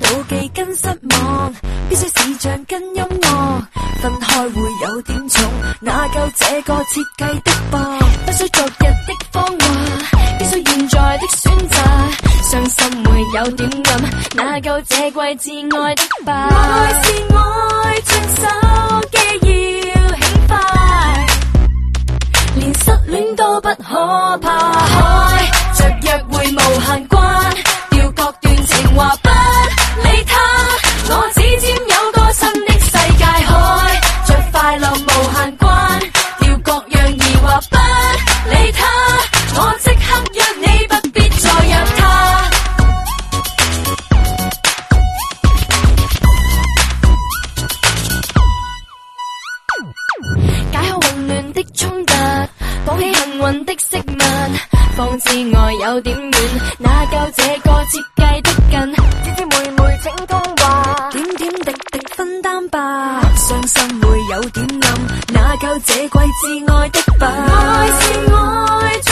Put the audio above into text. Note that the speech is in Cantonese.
妒忌跟失望，必須視像跟音樂，分開會有點重，哪夠這個設計的吧？不需昨日的謊話，必須現在的選擇，傷心會有點暗，哪夠這季至愛的吧？愛是愛，轉手機要輕快，連失戀都不可怕，開着約會無限關，掉各段情話不理他，我只尖有個新的世界，開着快樂無限關，掉各樣疑惑不理他，我即刻約你，不必再約他。解開混亂的衝突，綁起幸運的飾物，方知愛有點遠，哪夠這個設計的近？姐姐妹妹請通話，點點滴滴分擔吧，傷心會有點暗，哪夠這季至愛的吧？愛是愛。